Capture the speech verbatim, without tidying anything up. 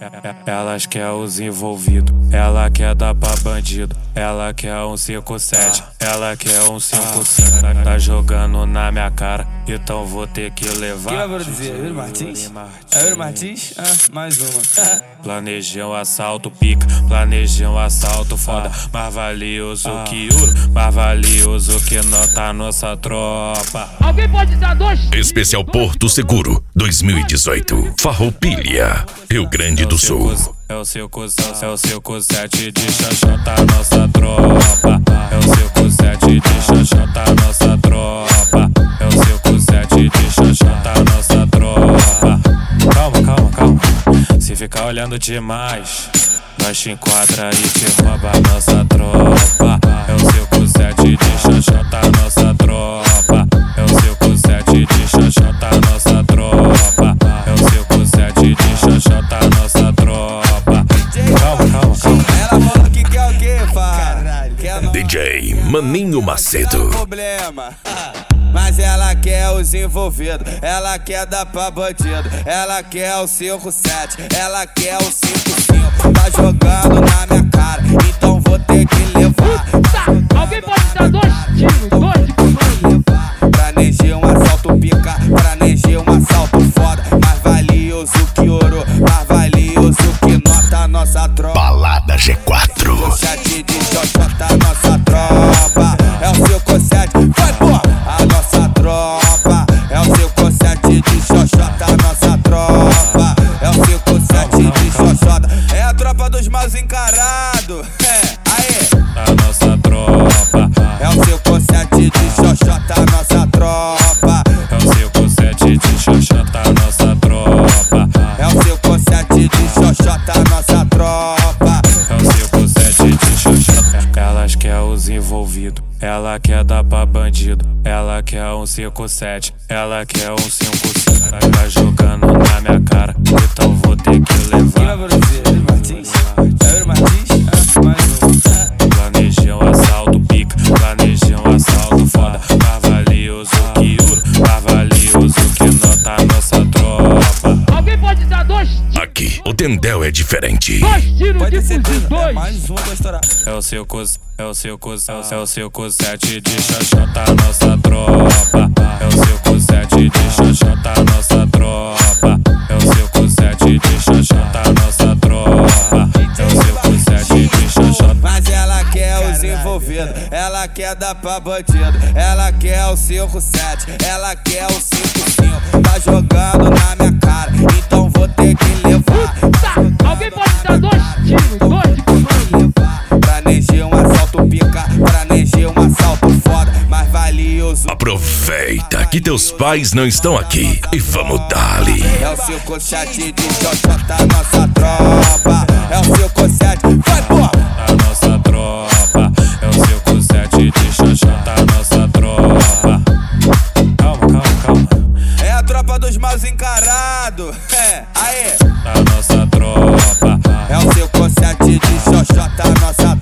Elas quer os envolvidos, ela quer dar pra bandido, ela quer um cinco sete, ela quer um cinco cinco. Tá jogando na minha cara, então vou ter que levar. Quem vai produzir? É Yuri Martins? É Yuri Martins? Ah, mais uma. Planejei um assalto pica, planejei um assalto foda. Mais valioso que ouro, mais valioso que nota nossa tropa. Alguém pode dar dois? Especial Porto Seguro dois mil e dezoito. Farroupilha, Rio Grande do Sul. É o cinco, é o cinco sete de xoxota nossa tropa. É o cinco sete de xoxota nossa tropa. É o cinco sete de xoxota nossa tropa. Calma, calma, calma. Se ficar olhando demais, nós te enquadra e te rouba nossa tropa. É o cinco sete de xoxota nossa tropa. É o cinco sete de xoxota nossa tropa. É o cinco sete de xoxota nossa tropa. Calma, calma, calma. Ela falou que quer o quê, caralho? Quer não... D J Maninho Macedo. Problema. Mas ela quer os envolvidos, ela quer dar pra bandido, ela quer o cinco sete, ela quer o cinco cinco. Tá jogando na minha cara, então vou ter que levar. Tá, alguém pode dar dois tiros, dois de comando. Planejei um assalto pica, planejei um assalto foda. Mais valioso que ouro, mais valioso que nota nossa tropa. Balada G quatro. Sete de xoxota nossa tropa. É o cinco sete, vai porra! A nossa tropa é o cinco sete de xoxota, nossa tropa é o cinco sete de xoxota. É a tropa dos maus encarados. É, aê! A nossa tropa é o cinco sete de xoxota, nossa tropa. É o cinco sete de xoxota nossa tropa. É o cinco sete de xoxota, nossa tropa. É o cinco sete de xoxota. Elas quer os envolvidos, ela quer dar pra bandido, ela quer um cinco sete, ela quer um cinco cinco. Tá jogando na minha cara, então vou ter que levar. Quem vai produzir? É Yuri Martins? É Yuri Martins? Ah, mais um. Planejei um assalto pica, planejei um assalto foda. Mais valioso que ouro, mais valioso que nota nossa tropa. Alguém pode dar dois tiros? Aqui, o Tendel é diferente. Dois tiros Pode de ser fuzil, tudo. É dois. mais um pra estourar. É o cinco, é o cinco, é o cinco sete de xoxota nossa tropa. É o cinco sete de xoxota nossa tropa. É o cinco sete de xoxota nossa tropa. É o cinco sete de xoxota. Mas ela quer os envolvidos, ela quer dar pra bandido, ela quer o cinco sete, ela quer o cinco cinco. Tá jogando na minha cara, então vou ter que levar. Tá, alguém pode dar dois tiros, dois de comando. Planejei um assalto pica, planejei um assalto foda. Mais valioso Aproveita que teus pais não estão aqui e vamos dar-lhe. é o cinco sete de xoxota, nossa tropa. É o cinco sete, vai porra! A nossa tropa é o cinco sete de xoxota nossa tropa. Calma, calma, calma. É a tropa dos maus encarados. É, aê! A nossa tropa É o cinco sete de xoxota, nossa